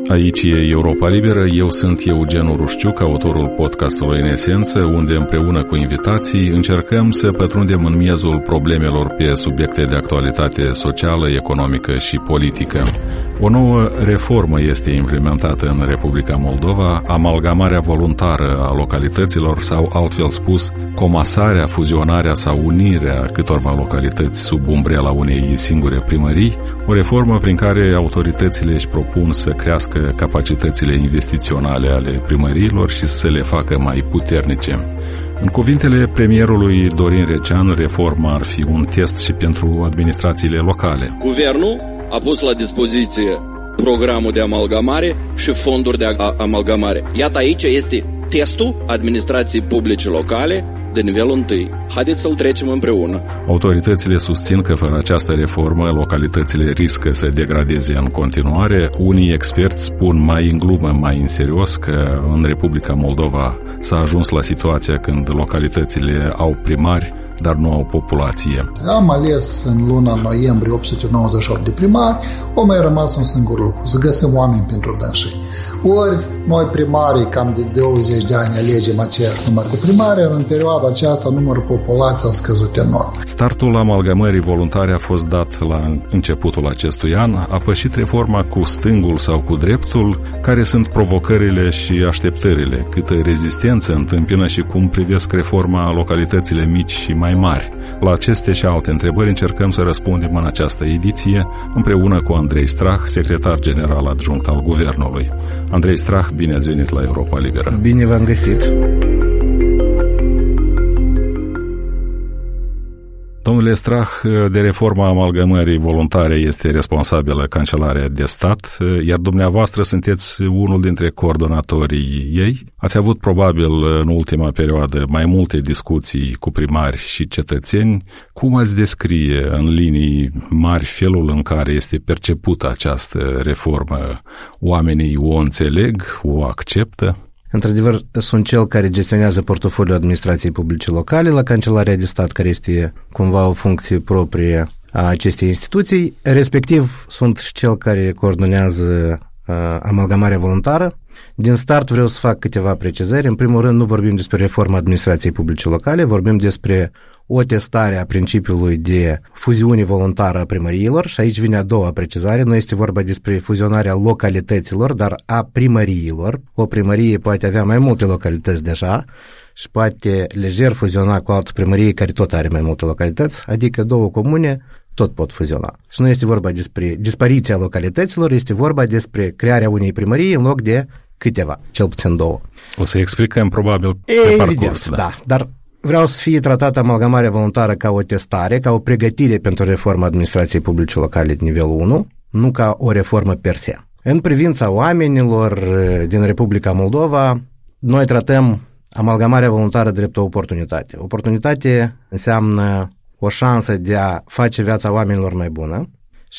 Aici e Europa Liberă, eu sunt Eugen Rușciuc, autorul podcastului În Esență, unde împreună cu invitații încercăm să pătrundem în miezul problemelor pe subiecte de actualitate socială, economică și politică. O nouă reformă este implementată în Republica Moldova, amalgamarea voluntară a localităților sau, altfel spus, comasarea, fuzionarea sau unirea câtorva localități sub umbrela unei singure primării, o reformă prin care autoritățile își propun să crească capacitățile investiționale ale primăriilor și să le facă mai puternice. În cuvintele premierului Dorin Recean, reforma ar fi un test și pentru administrațiile locale. Guvernul a pus la dispoziție programul de amalgamare și fonduri de amalgamare. Iată, aici este testul administrației publice locale de nivelul 1. Haideți să-l trecem împreună. Autoritățile susțin că fără această reformă localitățile riscă să degradeze în continuare. Unii experți spun mai în glumă, mai în serios că în Republica Moldova s-a ajuns la situația când localitățile au primari, dar nu au populație. Am ales în luna noiembrie 898 de primari, o mai rămas un singur lucru, să găsim oameni pentru dânsii. Ori noi primarii, cam de 20 de ani, alegem aceeași număr de primari, în perioada aceasta numărul populației a scăzut enorm. Startul amalgamării voluntare a fost dat la începutul acestui an, a pășit reforma cu stângul sau cu dreptul, care sunt provocările și așteptările, câtă rezistență întâmpină și cum privesc reforma localitățile mici și mai mari. La aceste și alte întrebări încercăm să răspundem în această ediție, împreună cu Andrei Strah, secretar general adjunct al Guvernului. Andrei Strah, bine ați venit la Europa Liberă. Bine v-am găsit. Domnule Strah, de reforma amalgamării voluntare este responsabilă Cancelarea de Stat, iar dumneavoastră sunteți unul dintre coordonatorii ei. Ați avut probabil în ultima perioadă mai multe discuții cu primari și cetățeni. Cum ați descrie în linii mari felul în care este percepută această reformă? Oamenii o înțeleg, o acceptă? Într-adevăr, sunt cel care gestionează portofoliul administrației publice locale la Cancelarea de Stat, care este cumva o funcție proprie a acestei instituții. Respectiv, sunt și cel care coordonează amalgamarea voluntară. Din start vreau să fac câteva precizări. În primul rând, nu vorbim despre reforma administrației publice locale, vorbim despre o testare a principiului de fuziune voluntară a primăriilor și aici vine a doua precizare. Nu este vorba despre fuzionarea localităților, dar a primăriilor. O primărie poate avea mai multe localități deja și poate lejer fuziona cu altă primărie care tot are mai multe localități, adică două comune tot pot fuziona. Și nu este vorba despre dispariția localităților, este vorba despre crearea unei primării în loc de câteva, cel puțin două. O să explicăm probabil pe parcurs. Da, dar vreau să fie tratată amalgamarea voluntară ca o testare, ca o pregătire pentru reforma administrației publice locale de nivelul 1, nu ca o reformă per se. În privința oamenilor din Republica Moldova, noi tratăm amalgamarea voluntară drept o oportunitate. Oportunitate înseamnă o șansă de a face viața oamenilor mai bună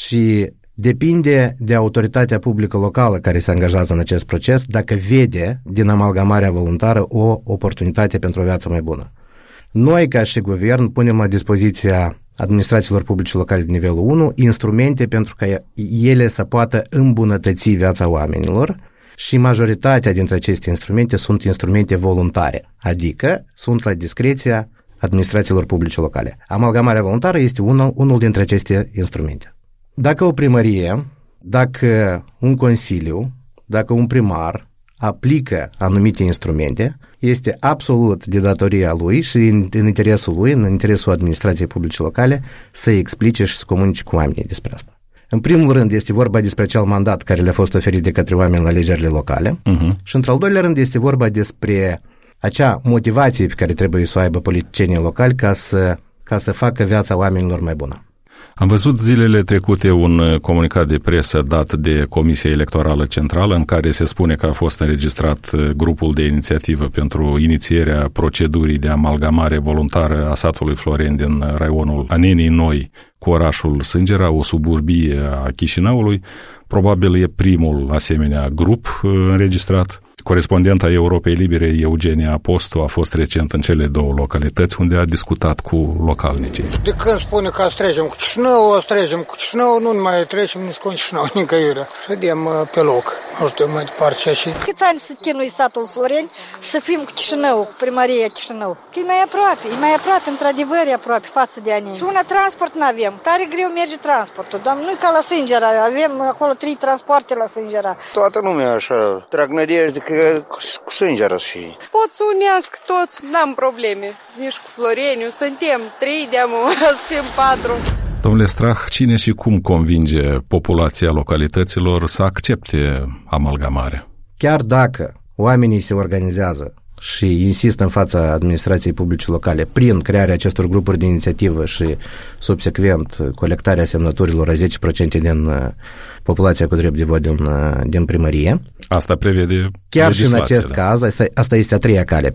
și depinde de autoritatea publică locală care se angajează în acest proces dacă vede din amalgamarea voluntară o oportunitate pentru o viață mai bună. Noi, ca și guvern, punem la dispoziția administrațiilor publice locale de nivelul 1 instrumente pentru ca ele să poată îmbunătăți viața oamenilor și majoritatea dintre aceste instrumente sunt instrumente voluntare, adică sunt la discreția administrațiilor publice locale. Amalgamarea voluntară este unul dintre aceste instrumente. Dacă o primărie, dacă un consiliu, dacă un primar aplică anumite instrumente, este absolut de datoria lui și în interesul lui, în interesul administrației publice locale, să explice și să comunice cu oamenii despre asta. În primul rând este vorba despre acel mandat care le-a fost oferit de către oameni la alegerile locale și într-al doilea rând este vorba despre acea motivație pe care trebuie să o aibă politicienii locali ca să facă viața oamenilor mai bună. Am văzut zilele trecute un comunicat de presă dat de Comisia Electorală Centrală în care se spune că a fost înregistrat grupul de inițiativă pentru inițierea procedurii de amalgamare voluntară a satului Floren din raionul Anenii Noi cu orașul Sângera, o suburbie a Chișinăului. Probabil e primul asemenea grup înregistrat. Corespondenta Europei Libere, Eugenia Apostu, a fost recent în cele două localități unde a discutat cu localnicii. De când spune că trecem cu Chișinău, o trecem cu Chișinău, nu mai trecem nici cu Chișinău, nicăieri. Ședem pe loc. nu știu mai departe și... Câți ani să chinui satul Floreni să fim cu Chișinău, cu primăria Chișinău? Că e mai aproape, într-adevăr e aproape față de ani. Și una transport n-avem, tare greu merge transportul, doamne, nu ca la Sângera, avem acolo 3 transporte la Sângera. Toată lumea așa, trag nădejde că cu Sângera să fie. Pot să unească toți, n-am probleme, nici cu Floreniu, suntem 3 de-amu, să fim 4. Domnule Strah, cine și cum convinge populația localităților să accepte amalgamarea? Chiar dacă oamenii se organizează și insistă în fața administrației publice locale prin crearea acestor grupuri de inițiativă și subsecvent colectarea semnăturilor a 10% din populația cu drept de vot din primărie. Asta prevede chiar și în acest caz, asta este a treia cale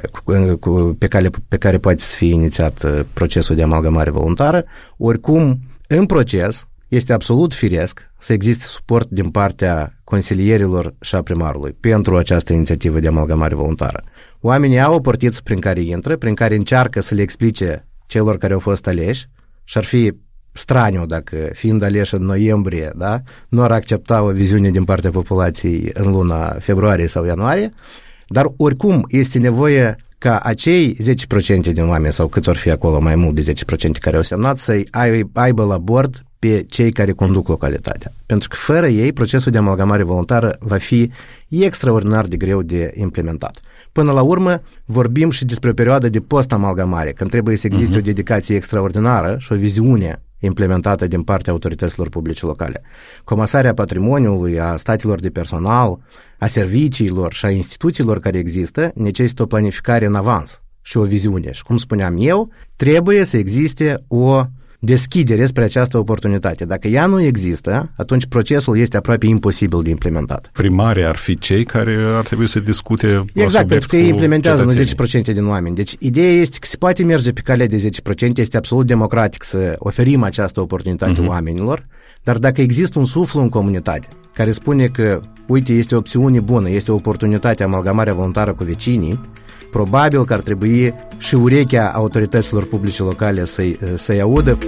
pe care poate să fie inițiat procesul de amalgamare voluntară. Oricum, în proces este absolut firesc să existe suport din partea consilierilor și a primarului pentru această inițiativă de amalgamare voluntară. Oamenii au o portiță prin care intră, prin care încearcă să le explice celor care au fost aleși și ar fi straniu dacă, fiind aleși în noiembrie, da, nu ar accepta o viziune din partea populației în luna februarie sau ianuarie, dar oricum este nevoie ca acei 10% din oameni, sau câți or fi acolo, mai mult de 10% care au semnat, să aibă la bord pe cei care conduc localitatea. Pentru că fără ei, procesul de amalgamare voluntară va fi extraordinar de greu de implementat. Până la urmă, vorbim și despre o perioadă de post-amalgamare, când trebuie să existe o dedicație extraordinară și o viziune implementată din partea autorităților publice locale. Comasarea patrimoniului, a statelor de personal, a serviciilor și a instituțiilor care există necesită o planificare în avans și o viziune. Și cum spuneam eu, trebuie să existe o deschidere spre această oportunitate. Dacă ea nu există, atunci procesul este aproape imposibil de implementat. Primarii ar fi cei care ar trebui să discute exact, pentru că ei implementează nu 10% din oameni. Deci ideea este că se poate merge pe calea de 10%, este absolut democratic să oferim această oportunitate oamenilor, dar dacă există un suflu în comunitate care spune că, uite, este o opțiune bună, este o oportunitate, amalgamarea voluntară cu vecinii, probabil că ar trebui și urechea autorităților publice locale să-i audă,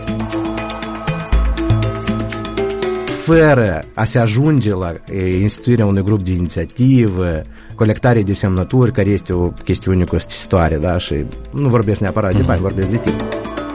fără a se ajunge la instituirea unui grup de inițiativă, colectare de semnături, care este o chestiune costisitoare, da? Și nu vorbesc neapărat de bani, vorbesc de timp.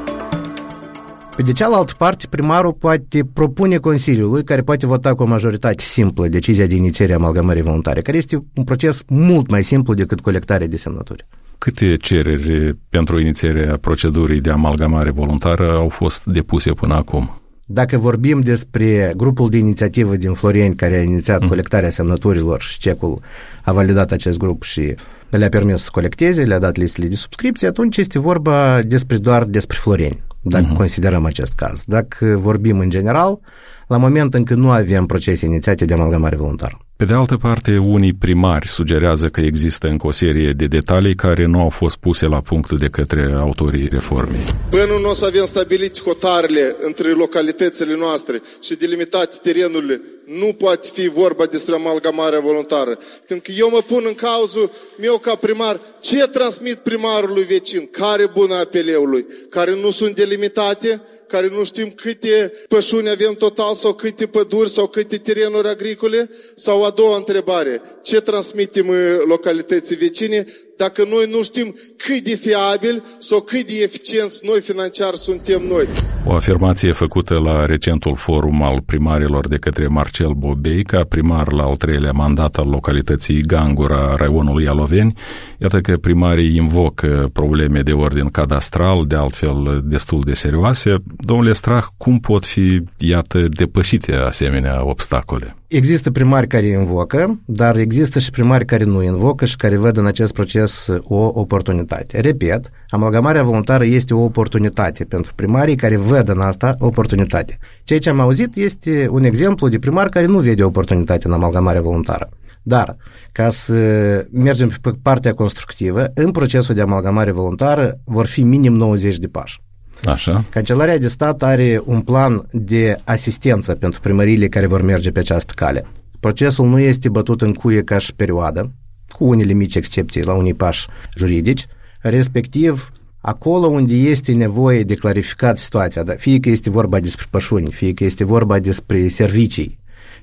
Pe de cealaltă parte, primarul poate propune Consiliului, care poate vota cu o majoritate simplă decizia de inițiere a amalgamării voluntare, care este un proces mult mai simplu decât colectarea de semnături. Câte cereri pentru inițierea procedurii de amalgamare voluntară au fost depuse până acum? Dacă vorbim despre grupul de inițiativă din Floreni care a inițiat colectarea semnăturilor și CEC-ul a validat acest grup și le-a permis să colecteze, le-a dat listele de subscripție, atunci este vorba doar despre Floreni, dacă considerăm acest caz. Dacă vorbim în general, la moment încă nu avem procese inițiate de amalgamare voluntară. Pe de altă parte, unii primari sugerează că există încă o serie de detalii care nu au fost puse la punct de către autorii reformei. Până nu o să avem stabilit hotarele între localitățile noastre și delimitate terenurile, nu poate fi vorba despre amalgamarea voluntară. Pentru că eu mă pun în cauzul meu ca primar, ce transmit primarului vecin, care bună a apeleului, care nu sunt delimitate, care nu știm câte pășuni avem total sau câte păduri sau câte terenuri agricole, sau a doua întrebare, ce transmitem localității vecine dacă noi nu știm cât de fiabil sau cât de eficienți noi financiar suntem noi. O afirmație făcută la recentul forum al primarilor de către Marcel Bobei, ca primar la al 3-lea mandat al localității Gangura, raionul Ialoveni. Iată că primarii invocă probleme de ordin cadastral, de altfel destul de serioase. Domnule Strah, cum pot fi, iată, depășite asemenea obstacole? Există primari care invocă, dar există și primari care nu invocă și care văd în acest proces o oportunitate. Repet, amalgamarea voluntară este o oportunitate pentru primarii care văd în asta oportunitate. Ceea ce am auzit este un exemplu de primar care nu vede oportunitate în amalgamarea voluntară. Dar, ca să mergem pe partea constructivă, în procesul de amalgamare voluntară vor fi minim 90 de pași. Așa. Cancelarea de stat are un plan de asistență pentru primăriile care vor merge pe această cale. Procesul nu este bătut în cuie ca și perioadă, cu unele mici excepții la unii pași juridici, respectiv acolo unde este nevoie de clarificat situația, fie că este vorba despre pășuni, fie că este vorba despre servicii,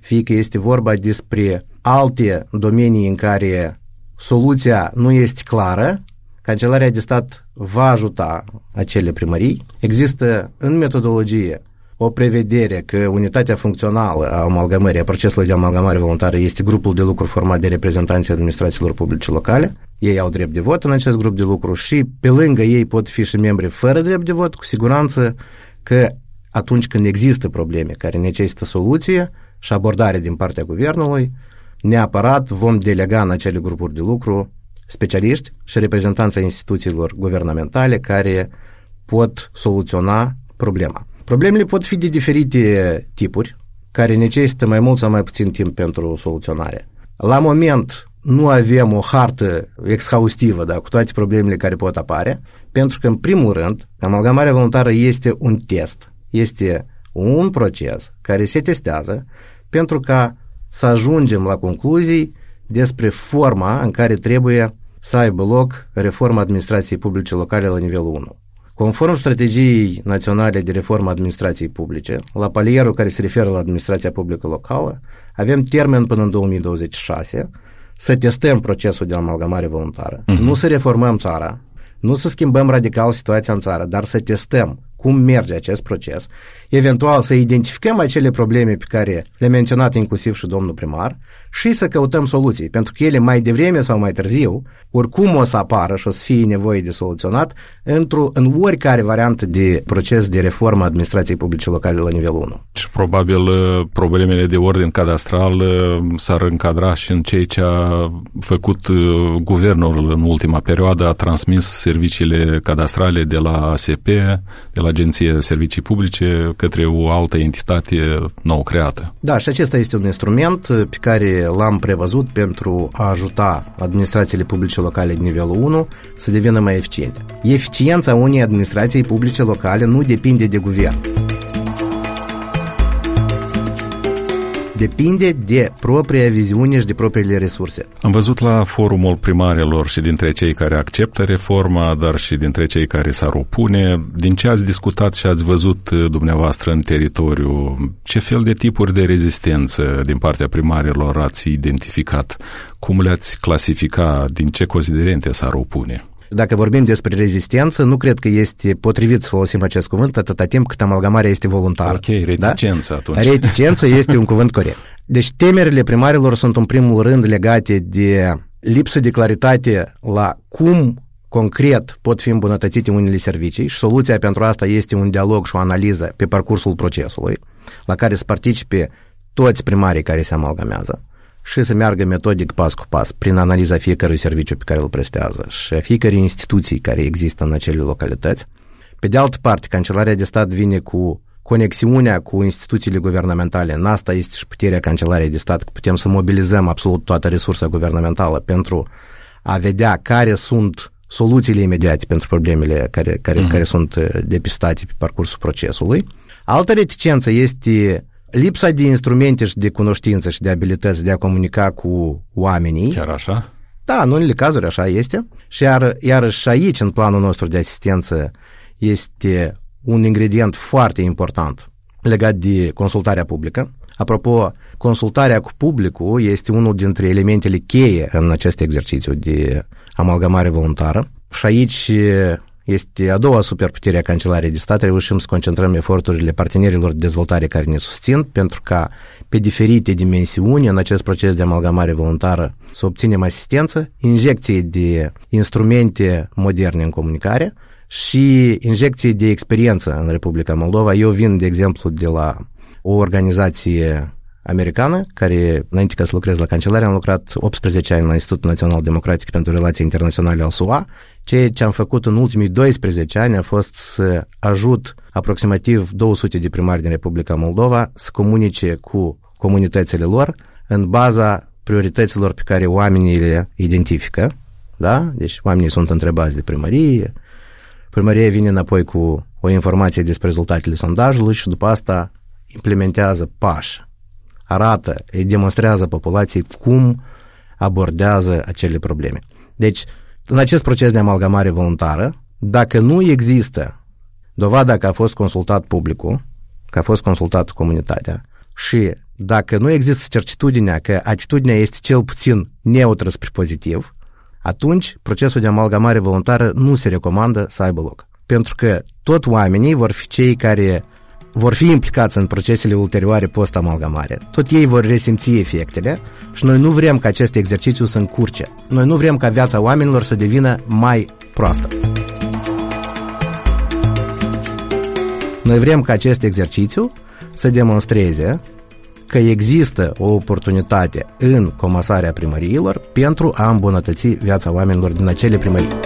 fie că este vorba despre alte domenii în care soluția nu este clară, Cancelarea de Stat va ajuta acele primării. Există în metodologie o prevedere că unitatea funcțională a amalgamării, a procesului de amalgamare voluntară este grupul de lucru format de reprezentanții administrațiilor publice locale. Ei au drept de vot în acest grup de lucru și pe lângă ei pot fi și membri fără drept de vot, cu siguranță că atunci când există probleme care necesită soluție și abordare din partea guvernului, neapărat vom delega în acele grupuri de lucru specialiști și reprezentanța instituțiilor guvernamentale care pot soluționa problema. Problemele pot fi de diferite tipuri, care necesită mai mult sau mai puțin timp pentru soluționare. La moment nu avem o hartă exhaustivă, cu toate problemele care pot apare, pentru că, în primul rând, amalgamarea voluntară este un test, este un proces care se testează pentru ca să ajungem la concluzii despre forma în care trebuie să aibă loc reforma administrației publice locale la nivelul 1. Conform strategiei naționale de reformă administrației publice, la palierul care se referă la administrația publică locală, avem termen până în 2026 să testăm procesul de amalgamare voluntară. Nu să reformăm țara, nu să schimbăm radical situația în țară, dar să testăm cum merge acest proces, eventual să identificăm acele probleme pe care le-a menționat inclusiv și domnul primar și să căutăm soluții, pentru că ele mai devreme sau mai târziu, oricum o să apară și o să fie nevoie de soluționat în oricare variantă de proces de reformă a administrației publice locale la nivelul 1. Și probabil problemele de ordin cadastral s-ar încadra și în ceea ce a făcut guvernul în ultima perioadă, a transmis serviciile cadastrale de la ASP, de la Agenția Servicii Publice, către o altă entitate nou creată. Da, și acesta este un instrument pe care l-am prevăzut pentru a ajuta administrațiile publice locale de nivelul 1 să devină mai eficiente. Eficiența unei administrații publice locale nu depinde de guvern. Depinde de propria viziune și de propriile resurse. Am văzut la forumul primarilor și dintre cei care acceptă reforma, dar și dintre cei care s-ar opune. Din ce ați discutat și ați văzut dumneavoastră în teritoriu, ce fel de tipuri de rezistență din partea primarilor ați identificat? Cum le-ați clasifica? Din ce considerente s-ar opune? Dacă vorbim despre rezistență, nu cred că este potrivit să folosim acest cuvânt atâta timp cât amalgamarea este voluntară. Ok, reticență atunci. Reticență este un cuvânt corect. Deci temerile primarilor sunt în primul rând legate de lipsă de claritate la cum concret pot fi îmbunătățite unele servicii și soluția pentru asta este un dialog și o analiză pe parcursul procesului, la care să participe toți primarii care se amalgamează și să meargă metodic pas cu pas prin analiza fiecărui serviciu pe care îl prestează și a fiecărei instituții care există în acele localități. Pe de altă parte, Cancelarea de Stat vine cu conexiunea cu instituțiile guvernamentale. În asta este și puterea Cancelariei de Stat, că putem să mobilizăm absolut toată resursa guvernamentală pentru a vedea care sunt soluțiile imediate pentru problemele care sunt depistate pe parcursul procesului. Altă reticență este lipsa de instrumente și de cunoștință și de abilități de a comunica cu oamenii. Chiar așa? Da, în unele cazuri așa este. Și iarăși aici, în planul nostru de asistență, este un ingredient foarte important legat de consultarea publică. Apropo, consultarea cu publicul este unul dintre elementele cheie în acest exercițiu de amalgamare voluntară. Și aici este a doua superputere a Cancelariei de Stat. Reușim să concentrăm eforturile partenerilor de dezvoltare care ne susțin pentru ca pe diferite dimensiuni în acest proces de amalgamare voluntară să obținem asistență, injecție de instrumente moderne în comunicare și injecție de experiență în Republica Moldova. Eu vin, de exemplu, de la o organizație americană, care, înainte ca să lucrez la Cancelare, am lucrat 18 ani la Institutul Național Democratic pentru Relații Internaționale al SUA. Ceea ce am făcut în ultimii 12 ani a fost să ajut aproximativ 200 de primari din Republica Moldova să comunice cu comunitățile lor în baza priorităților pe care oamenii le identifică. Da? Deci oamenii sunt întrebați de primărie, primăria vine înapoi cu o informație despre rezultatele sondajului și după asta implementează pași. Arată, îi demonstrează populației cum abordează acele probleme. Deci, în acest proces de amalgamare voluntară, dacă nu există dovada că a fost consultat publicul, că a fost consultat comunitatea și dacă nu există certitudinea că atitudinea este cel puțin neutră spre pozitiv, atunci procesul de amalgamare voluntară nu se recomandă să aibă loc. Pentru că tot oamenii vor fi cei care vor fi implicați în procesele ulterioare post-amalgamare. Tot ei vor resimți efectele și noi nu vrem ca acest exercițiu să încurce. Noi nu vrem ca viața oamenilor să devină mai proastă. Noi vrem ca acest exercițiu să demonstreze că există o oportunitate în comasarea primăriilor pentru a îmbunătăți viața oamenilor din acele primării.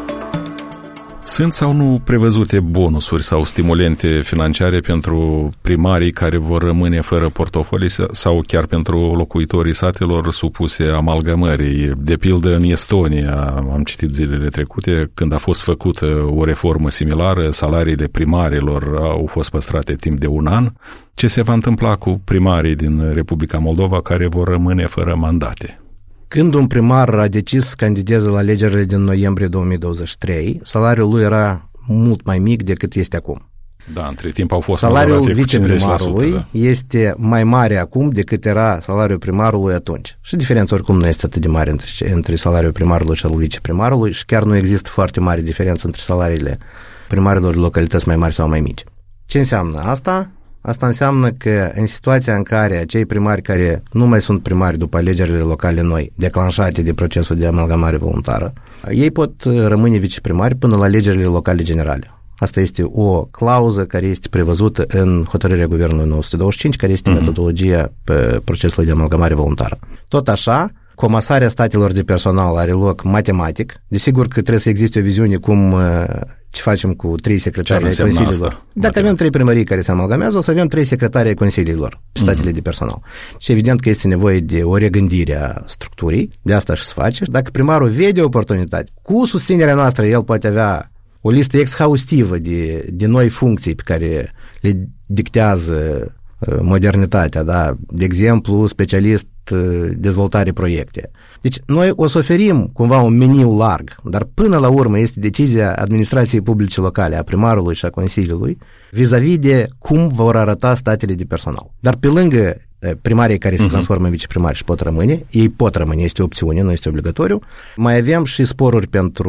Sunt sau nu prevăzute bonusuri sau stimulente financiare pentru primarii care vor rămâne fără portofolii sau chiar pentru locuitorii satelor supuse amalgamării? De pildă, în Estonia, am citit zilele trecute, când a fost făcută o reformă similară, salariile primarilor au fost păstrate timp de 1 an. Ce se va întâmpla cu primarii din Republica Moldova care vor rămâne fără mandate? Când un primar a decis să candideze la alegerile din noiembrie 2023, salariul lui era mult mai mic decât este acum. Da, între timp au fost salariul viceprimarului este mai mare acum decât era salariul primarului atunci. Și diferența oricum nu este atât de mare între salariul primarului și al viceprimarului și chiar nu există foarte mare diferență între salariile primarilor de localități mai mari sau mai mici. Ce înseamnă asta? Asta înseamnă că în situația în care acei primari care nu mai sunt primari după alegerile locale noi, declanșate de procesul de amalgamare voluntară, ei pot rămâne viceprimari până la alegerile locale generale. Asta este o clauză care este prevăzută în hotărârea Guvernului 925, care este metodologia pe procesul de amalgamare voluntară. Tot așa, comasarea statelor de personal are loc matematic. Desigur că trebuie să existe o viziune cum ce facem cu 3 secretari ai consiliilor. Dacă avem 3 primării care se amalgamează, o să avem 3 secretari ai consiliilor, statele de personal. Și evident că este nevoie de o regândire a structurii, de asta și se face. Dacă primarul vede oportunitate, cu susținerea noastră, el poate avea o listă exhaustivă de noi funcții pe care le dictează modernitatea, da? De exemplu, specialist dezvoltare proiecte. Deci noi o să oferim cumva un meniu larg, dar până la urmă este decizia administrației publice locale, a primarului și a consiliului, vis-a-vis de cum vor arăta statele de personal. Dar pe lângă primarii care se transformă în viceprimari și pot rămâne, ei pot rămâne, este opțiune, nu este obligatoriu, mai avem și sporuri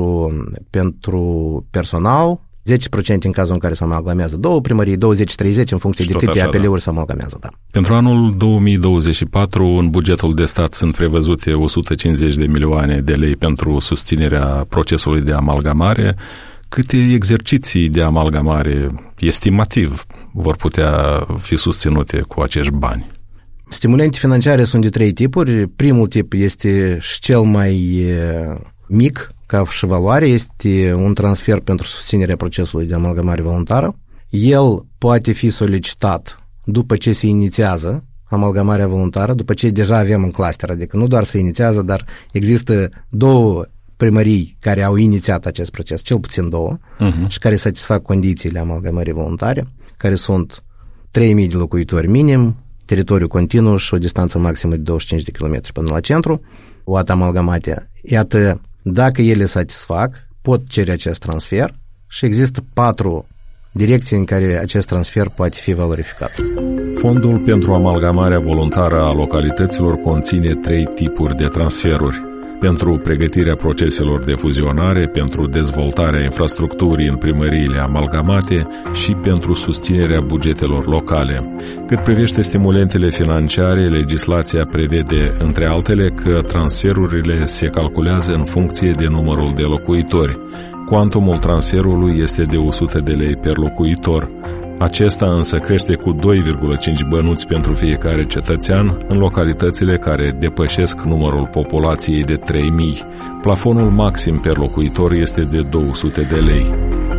pentru personal, 10% în cazul în care se amalgamează 2 primării, 20-30% în funcție de câte APL-uri se amalgamează. Da. Pentru anul 2024, în bugetul de stat sunt prevăzute 150 de milioane de lei pentru susținerea procesului de amalgamare. Câte exerciții de amalgamare estimativ vor putea fi susținute cu acești bani? Stimulente financiare sunt de 3 tipuri. Primul tip este și cel mai mic, ca și valoare, este un transfer pentru susținerea procesului de amalgamare voluntară. El poate fi solicitat după ce se inițiază amalgamarea voluntară, după ce deja avem în cluster, adică nu doar se inițiază, dar există 2 primării care au inițiat acest proces, cel puțin 2, și care satisfac condițiile amalgamării voluntare, care sunt 3.000 de locuitori minim, teritoriu continuu și o distanță maximă de 25 de km până la centru, o dată amalgamate. Iată, dacă ele satisfac, pot cere acest transfer și există 4 direcții în care acest transfer poate fi valorificat. Fondul pentru amalgamarea voluntară a localităților conține 3 tipuri de transferuri. Pentru pregătirea proceselor de fuzionare, pentru dezvoltarea infrastructurii în primăriile amalgamate și pentru susținerea bugetelor locale. Cât privește stimulentele financiare, legislația prevede, între altele, că transferurile se calculează în funcție de numărul de locuitori. Cuantumul transferului este de 100 de lei per locuitor. Acesta însă crește cu 2,5 bănuți pentru fiecare cetățean în localitățile care depășesc numărul populației de 3.000. Plafonul maxim per locuitor este de 200 de lei.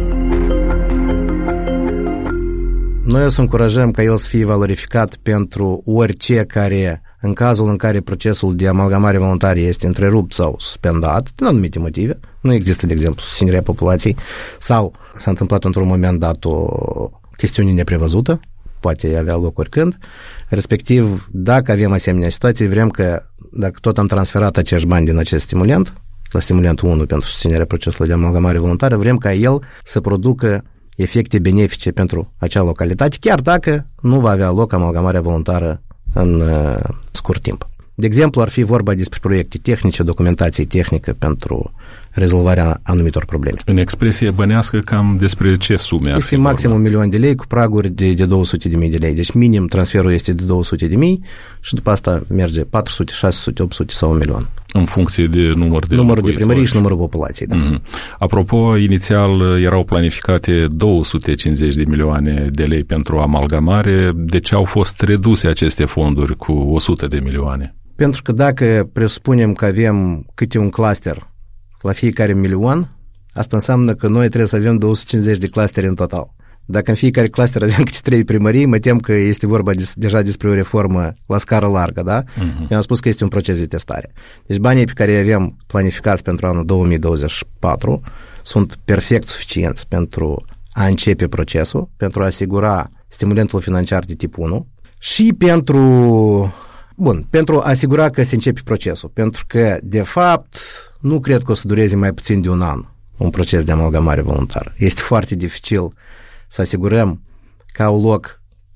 Noi o să încurajăm ca el să fie valorificat pentru orice care, în cazul în care procesul de amalgamare voluntară este întrerupt sau suspendat, din anumite motive, nu există, de exemplu, susținerea populației, sau s-a întâmplat într-un moment dat o chestiune neprevăzută, poate avea loc oricând, respectiv, dacă avem asemenea situații, vrem că, dacă tot am transferat acești bani din acest stimulant, la stimulentul 1 pentru susținerea procesului de amalgamare voluntară, vrem ca el să producă efecte benefice pentru acea localitate, chiar dacă nu va avea loc amalgamarea voluntară în scurt timp. De exemplu, ar fi vorba despre proiecte tehnice, documentație tehnică pentru rezolvarea anumitor probleme. În expresie bănească, cam despre ce sume ar fi Este maxim vorba? $1.000.000 de lei cu praguri de 200.000 de lei. Deci minim transferul este de 200.000 și după asta merge 400, 600, 800 sau 1.000.000. În funcție de numărul de primării și numărul populației. Da. Mm-hmm. Apropo, inițial erau planificate 250 de milioane de lei pentru amalgamare. De ce au fost reduse aceste fonduri cu 100 de milioane? Pentru că dacă presupunem că avem câte un cluster la fiecare 1.000.000, asta înseamnă că noi trebuie să avem 250 de clustere în total. Dacă în fiecare cluster avem câte 3 primării, mă tem că este vorba deja despre o reformă la scară largă, da? Uh-huh. Eu am spus că este un proces de testare. Deci banii pe care avem planificați pentru anul 2024 sunt perfect suficienți pentru a începe procesul, pentru a asigura stimulentul financiar de tip 1 și pentru a asigura că se începe procesul. Pentru că, de fapt, nu cred că o să dureze mai puțin de un an un proces de amalgamare voluntară. Este foarte dificil să asigurăm că au loc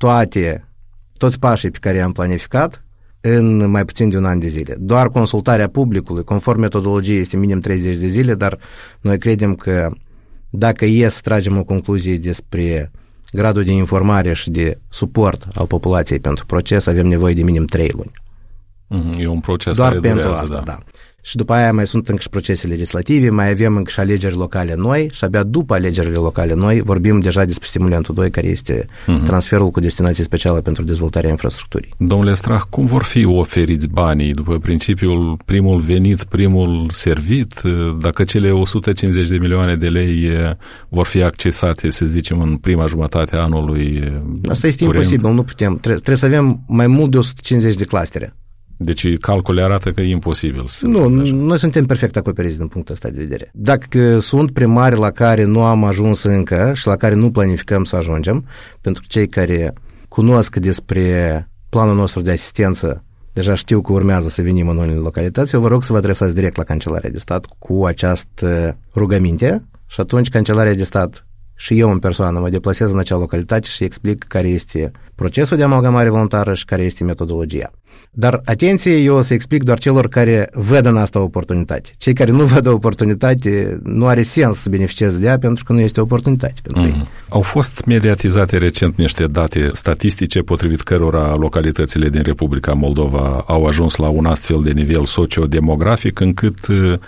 toți pașii pe care i-am planificat în mai puțin de un an de zile. Doar consultarea publicului, conform metodologiei, este minim 30 de zile, dar noi credem că dacă să tragem o concluzie despre gradul de informare și de suport al populației pentru proces, avem nevoie de minim 3 luni. E un proces doar care pentru durează, asta, da. Și după aia mai sunt încă și procese legislative, mai avem încă și alegeri locale noi și abia după alegerile locale noi vorbim deja despre stimulentul 2, care este transferul cu destinație specială pentru dezvoltarea infrastructurii. Domnule Strah, cum vor fi oferiți banii? După principiul primul venit, primul servit? Dacă cele 150 de milioane de lei vor fi accesate, să zicem, în prima jumătate a anului Asta este curent? imposibil, nu putem. Trebuie să avem mai mult de 150 de clustere. Deci calculele arată că e imposibil. Noi suntem perfect acoperiți din punctul ăsta de vedere. Dacă sunt primari la care nu am ajuns încă și la care nu planificăm să ajungem, pentru că cei care cunosc despre planul nostru de asistență deja știu că urmează să venim în unele localități, eu vă rog să vă adresați direct la Cancelarea de Stat cu această rugăminte și atunci Cancelarea de Stat și eu în persoană mă deplasez în acea localitate și explic care este procesul de amalgamare voluntară și care este metodologia. Dar, atenție, eu o să explic doar celor care văd în asta o oportunitate. Cei care nu văd o oportunitate, nu are sens să beneficieze de ea pentru că nu este o oportunitate pentru ei. Au fost mediatizate recent niște date statistice potrivit cărora localitățile din Republica Moldova au ajuns la un astfel de nivel sociodemografic încât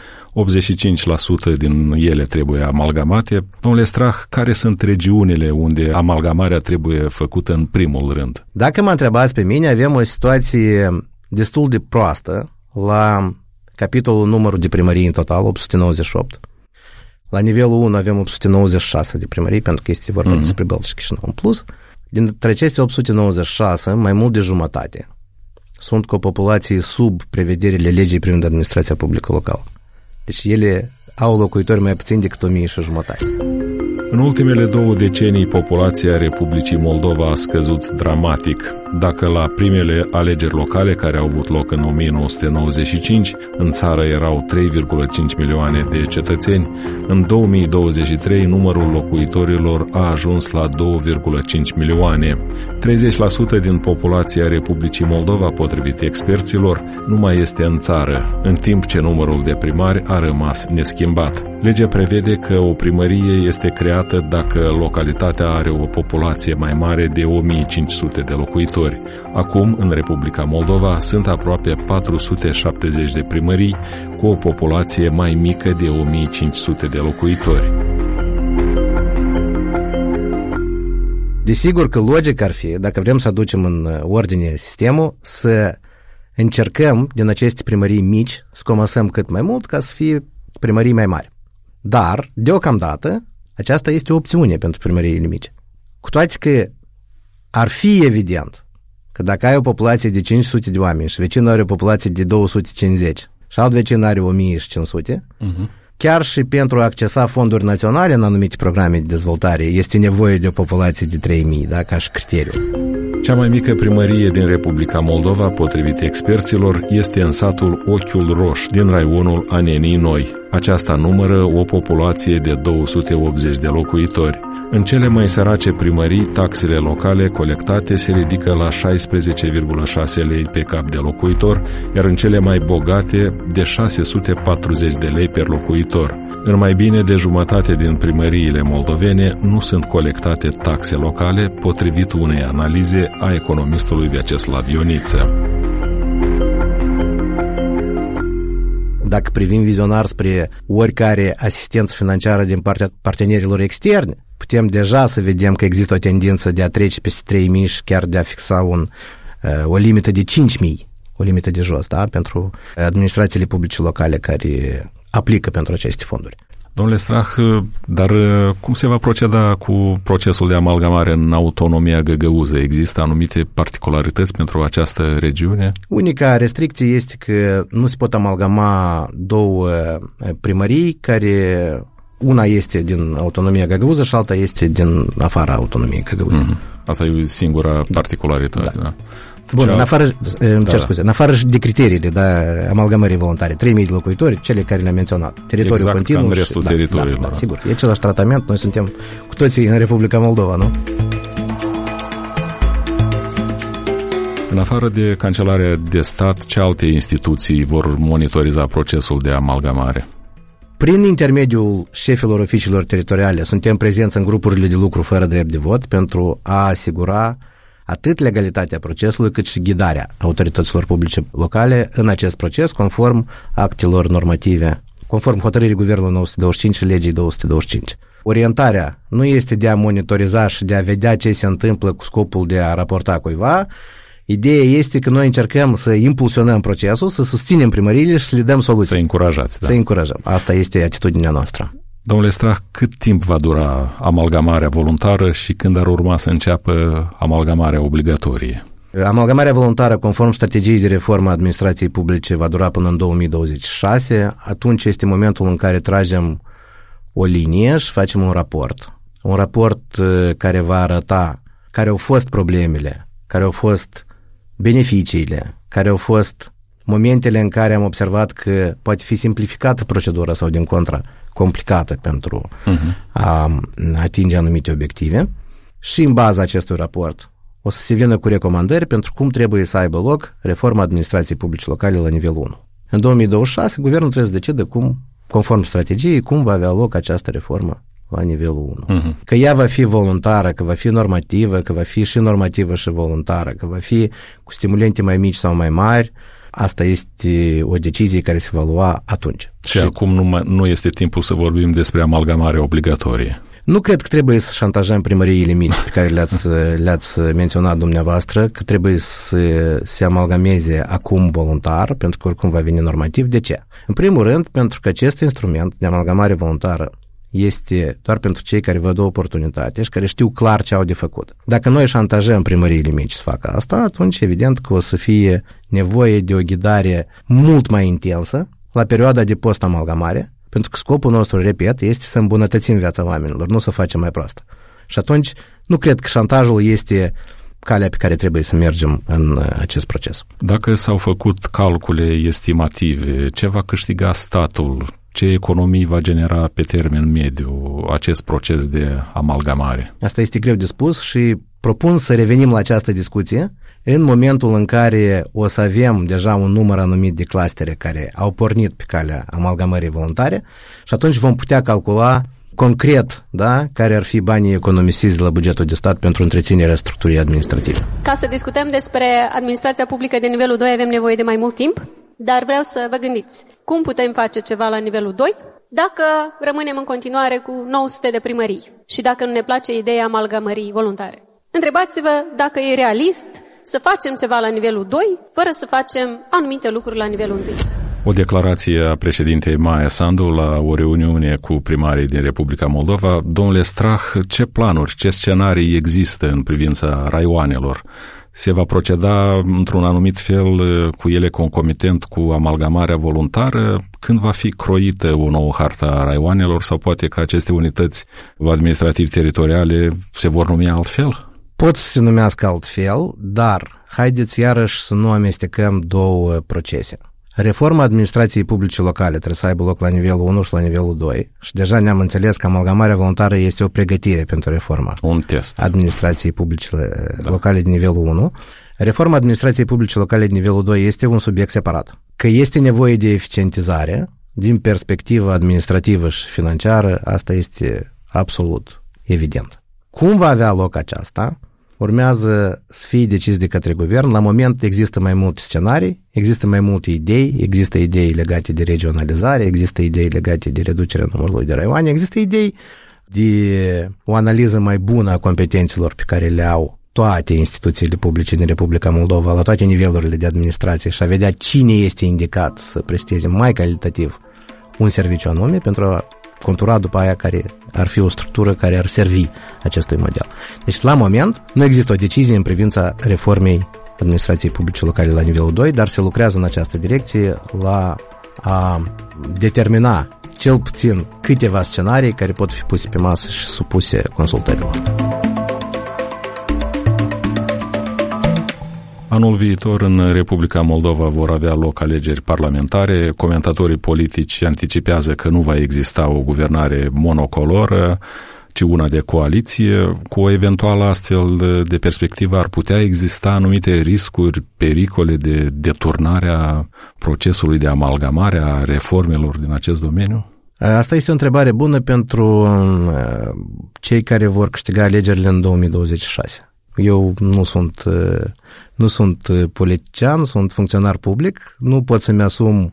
85% din ele trebuie amalgamate. Domnule Strah, care sunt regiunile unde amalgamarea trebuie făcută în primul rând? Dacă mă întrebați pe mine, avem o situație destul de proastă la capitolul numărul de primării în total, 898. La nivelul 1 avem 896 de primării, pentru că este vorba despre Bălți și Chișinău în plus. Dintre aceste 896, mai mult de jumătate sunt cu o populație sub prevederile legii privind administrația publică locală. Deci ele au locuitori mai puțin decât 1.500. În ultimele 2 decenii, populația Republicii Moldova a scăzut dramatic. Dacă la primele alegeri locale, care au avut loc în 1995, în țară erau 3,5 milioane de cetățeni, în 2023 numărul locuitorilor a ajuns la 2,5 milioane. 30% din populația Republicii Moldova, potrivit experților, nu mai este în țară, în timp ce numărul de primari a rămas neschimbat. Legea prevede că o primărie este creată dacă localitatea are o populație mai mare de 1500 de locuitori. Acum, în Republica Moldova, sunt aproape 470 de primării cu o populație mai mică de 1500 de locuitori. Desigur că logic ar fi, dacă vrem să aducem în ordine sistemul, să încercăm din aceste primării mici să comasăm cât mai mult ca să fie primării mai mari. Dar, deocamdată, aceasta este o opțiune pentru primăriile mici. Cu toate că ar fi evident că dacă ai o populație de 500 de oameni și vecinul are o populație de 250 și alt vecin are 1500, chiar și pentru a accesa fonduri naționale în anumite programe de dezvoltare este nevoie de o populație de 3000, da, ca și criteriu. Cea mai mică primărie din Republica Moldova, potrivit experților, este în satul Ochiul Roș, din raionul Anenii Noi. Aceasta numără o populație de 280 de locuitori. În cele mai sărace primării, taxele locale colectate se ridică la 16,6 lei pe cap de locuitor, iar în cele mai bogate de 640 de lei per locuitor. În mai bine de jumătate din primăriile moldovene nu sunt colectate taxe locale, potrivit unei analize a economistului Vyacheslav Ioniță. Dacă privim vizionar spre oricare asistență financiară din partea partenerilor externi, putem deja să vedem că există o tendință de a trece peste 3.000 și chiar de a fixa o limită de 5.000, o limită de jos, da, pentru administrațiile publice locale care aplică pentru aceste fonduri. Domnule Strah, dar cum se va proceda cu procesul de amalgamare în autonomia găgăuză? Există anumite particularități pentru această regiune? Unica restricție este că nu se pot amalgama două primării care una este din autonomia găgăuză și alta este din afara autonomiei găgăuză. Mm-hmm. Asta e singura particularitate, da. Bun, în afară de criteriile amalgamării voluntare, 3.000 de locuitori, cele care le-am menționat, teritoriul exact continuu. Exact, în restul teritoriului. Da, sigur, e același tratament, noi suntem cu toții în Republica Moldova, nu? În afară de Cancelarea de Stat, ce alte instituții vor monitoriza procesul de amalgamare? Prin intermediul șefilor oficiilor teritoriale suntem prezenți în grupurile de lucru fără drept de vot pentru a asigura atât legalitatea procesului, cât și ghidarea autorităților publice locale în acest proces, conform actelor normative, conform hotărârii Guvernului 925 și legii 225. Orientarea nu este de a monitoriza și de a vedea ce se întâmplă cu scopul de a raporta cuiva. Ideea este că noi încercăm să impulsionăm procesul, să susținem primăriile și să le dăm soluții. Să încurajați, da. Să încurajăm. Asta este atitudinea noastră. Domnule Strah, cât timp va dura amalgamarea voluntară și când ar urma să înceapă amalgamarea obligatorie? Amalgamarea voluntară, conform strategiei de reformă a administrației publice, va dura până în 2026. Atunci este momentul în care tragem o linie și facem un raport. Un raport care va arăta care au fost problemele, care au fost beneficiile, care au fost momentele în care am observat că poate fi simplificată procedura sau, din contra, complicată pentru a atinge anumite obiective. Și în baza acestui raport o să se vină cu recomandări pentru cum trebuie să aibă loc reforma administrației publice locale la nivelul 1. În 2026, guvernul trebuie să decide cum, conform strategiei, cum va avea loc această reformă la nivelul 1. Că ea va fi voluntară, că va fi normativă, că va fi și normativă și voluntară, că va fi cu stimulente mai mici sau mai mari, asta este o decizie care se va lua atunci. Și acum nu este timpul să vorbim despre amalgamare obligatorie. Nu cred că trebuie să șantajăm primăriile mici pe care le-ați menționat dumneavoastră, că trebuie să se amalgameze acum voluntar, pentru că oricum va veni normativ. De ce? În primul rând, pentru că acest instrument de amalgamare voluntară este doar pentru cei care văd o oportunitate și care știu clar ce au de făcut. Dacă noi șantajăm primăriile mici să facă asta, atunci evident că o să fie nevoie de o ghidare mult mai intensă la perioada de post-amalgamare, pentru că scopul nostru, repet, este să îmbunătățim viața oamenilor, nu să o facem mai proastă. Și atunci nu cred că șantajul este calea pe care trebuie să mergem în acest proces. Dacă s-au făcut calcule estimative, ce va câștiga statul? Ce economii va genera pe termen mediu acest proces de amalgamare? Asta este greu de spus și propun să revenim la această discuție în momentul în care o să avem deja un număr anumit de clustere care au pornit pe calea amalgamării voluntare și atunci vom putea calcula concret, da, care ar fi banii economisiți de la bugetul de stat pentru întreținerea structurii administrative. Ca să discutăm despre administrația publică de nivelul 2 avem nevoie de mai mult timp, dar vreau să vă gândiți cum putem face ceva la nivelul 2 dacă rămânem în continuare cu 900 de primării și dacă nu ne place ideea amalgamării voluntare. Întrebați-vă dacă e realist să facem ceva la nivelul 2 fără să facem anumite lucruri la nivelul 1. O declarație a președintei Maia Sandu la o reuniune cu primarii din Republica Moldova. Domnule Strah, ce planuri, ce scenarii există în privința raioanelor? Se va proceda într-un anumit fel cu ele concomitent cu amalgamarea voluntară? Când va fi croită o nouă hartă a raioanelor sau poate că aceste unități administrativ-teritoriale se vor numi altfel? Pot să se numească altfel, dar haideți iarăși să nu amestecăm două procese. reforma administrației publice locale trebuie să aibă loc la nivelul 1 și la nivelul 2 și deja ne-am înțeles că amalgamarea voluntară este o pregătire pentru reforma administrației publice locale de nivelul 1. Reforma administrației publice locale de nivelul 2 este un subiect separat. Că este nevoie de eficientizare din perspectivă administrativă și financiară, asta este absolut evident. Cum va avea loc aceasta? Urmează să fie decis de către guvern. La moment există mai multe scenarii, există mai multe idei, există idei legate de regionalizare, există idei legate de reducerea numărului de raioane, există idei de o analiză mai bună a competențelor pe care le au toate instituțiile publice din Republica Moldova, la toate nivelurile de administrație și a vedea cine este indicat să presteze mai calitativ un serviciu anume pentru a contura după aia care ar fi o structură care ar servi acestui model. Deci, la moment, nu există o decizie în privința reformei administrației publice locale la nivelul 2, dar se lucrează în această direcție la a determina cel puțin câteva scenarii care pot fi puse pe masă și supuse consultărilor. Anul viitor în Republica Moldova vor avea loc alegeri parlamentare. Comentatorii politici anticipează că nu va exista o guvernare monocoloră, ci una de coaliție. Cu o eventuală astfel de perspectivă ar putea exista anumite riscuri, pericole de deturnare a procesului de amalgamare a reformelor din acest domeniu? Asta este o întrebare bună pentru cei care vor câștiga alegerile în 2026. Eu nu sunt politician, sunt funcționar public, nu pot să-mi asum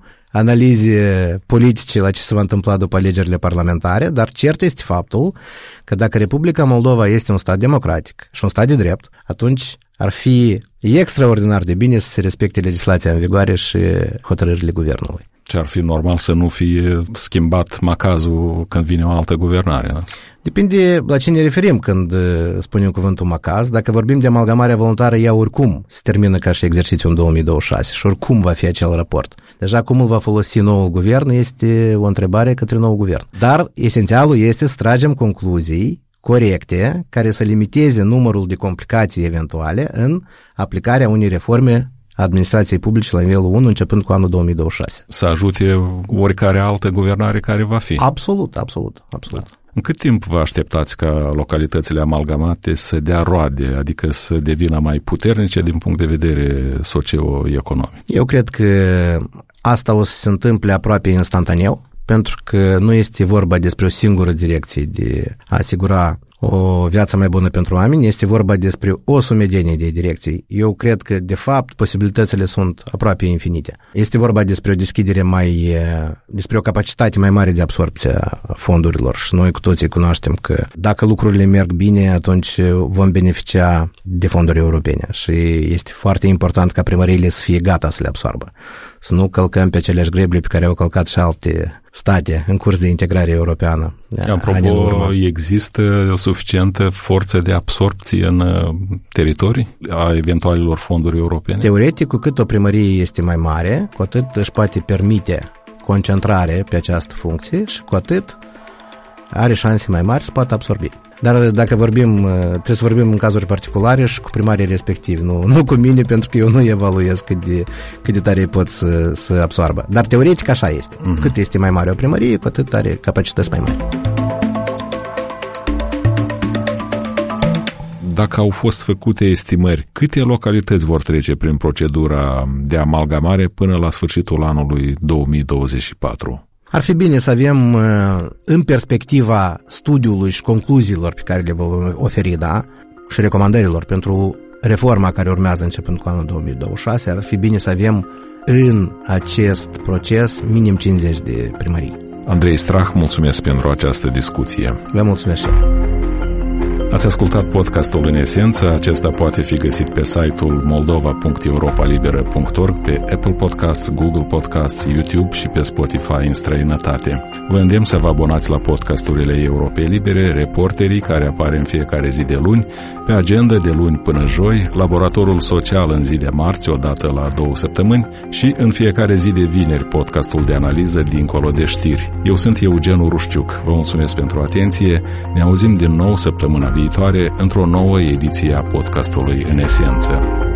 analize politice la ce se va întâmpla după alegerile parlamentare, dar cert este faptul că dacă Republica Moldova este un stat democratic și un stat de drept, atunci ar fi extraordinar de bine să se respecte legislația în vigoare și hotărârile guvernului. Ce ar fi normal să nu fie schimbat macazul când vine o altă guvernare, da? Depinde la ce ne referim când spunem cuvântul macaz. Dacă vorbim de amalgamarea voluntară, ea oricum se termină ca și exercițiu în 2026 și oricum va fi acel raport. Deja cum îl va folosi noul guvern este o întrebare către noul guvern. Dar esențialul este să tragem concluzii corecte care să limiteze numărul de complicații eventuale în aplicarea unei reforme administrației publice la nivelul 1 începând cu anul 2026. Să ajute oricare altă guvernare care va fi. Absolut. Da. În cât timp vă așteptați ca localitățile amalgamate să dea roade, adică să devină mai puternice din punct de vedere socio-economic? Eu cred că asta o să se întâmple aproape instantaneu, pentru că nu este vorba despre o singură direcție de a asigura o viață mai bună pentru oameni, este vorba despre o sumedenie de direcții. Eu cred că, de fapt, posibilitățile sunt aproape infinite. Este vorba despre o deschidere despre o capacitate mai mare de absorbție a fondurilor și noi cu toții cunoaștem că dacă lucrurile merg bine, atunci vom beneficia de fonduri europene și este foarte important ca primăriile să fie gata să le absorbă. Să nu călcăm pe aceleași greble pe care au călcat și alte state în curs de integrare europeană. Apropo, există suficientă forță de absorpție în teritorii a eventualelor fonduri europene? Teoretic, cu cât o primărie este mai mare, cu atât își poate permite concentrare pe această funcție și cu atât are șanse mai mari să poată absorbi. Dar dacă trebuie să vorbim în cazuri particulare și cu primarii respectivi, nu cu mine, pentru că eu nu evaluez cât de tare pot să absorbă. Dar teoretic așa este. Cât este mai mare o primărie, cu atât are capacități mai mari. Dacă au fost făcute estimări, câte localități vor trece prin procedura de amalgamare până la sfârșitul anului 2024? Ar fi bine să avem în perspectiva studiului și concluziilor pe care le vom oferi, da, și recomandărilor pentru reforma care urmează începând cu anul 2026, ar fi bine să avem în acest proces minim 50 de primării. Andrei Strah, mulțumesc pentru această discuție. Vă mulțumesc și Ați ascultat podcastul În Esență. Acesta poate fi găsit pe site-ul moldova.europalibera.org, pe Apple Podcasts, Google Podcasts, YouTube și pe Spotify în străinătate. Vă îndemn să vă abonați la podcasturile Europei Libere, Reporterii, care apare în fiecare zi de luni, pe agenda de luni până joi, Laboratorul Social în zi de marți, o dată la 2 săptămâni, și în fiecare zi de vineri podcastul de analiză Dincolo de știri. Eu sunt Eugen Rușciuc. Vă mulțumesc pentru atenție. Ne auzim din nou săptămâna viitoare într-o nouă ediție a podcastului În Esență.